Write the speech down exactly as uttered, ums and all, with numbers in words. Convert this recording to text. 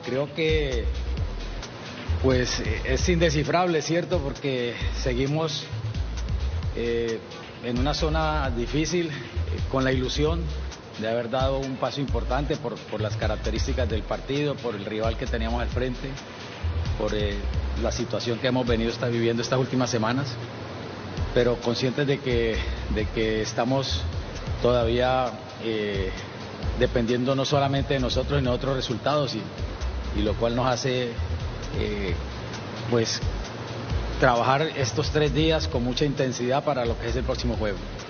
creo que pues es indescifrable, ¿cierto? Porque seguimos eh, en una zona difícil, eh, con la ilusión de haber dado un paso importante por, por las características del partido, por el rival que teníamos al frente, por eh, la situación que hemos venido está viviendo estas últimas semanas, pero conscientes de que, de que estamos todavía eh, dependiendo no solamente de nosotros, sino de otros resultados, y, y lo cual nos hace eh, pues trabajar estos tres días con mucha intensidad para lo que es el próximo juego.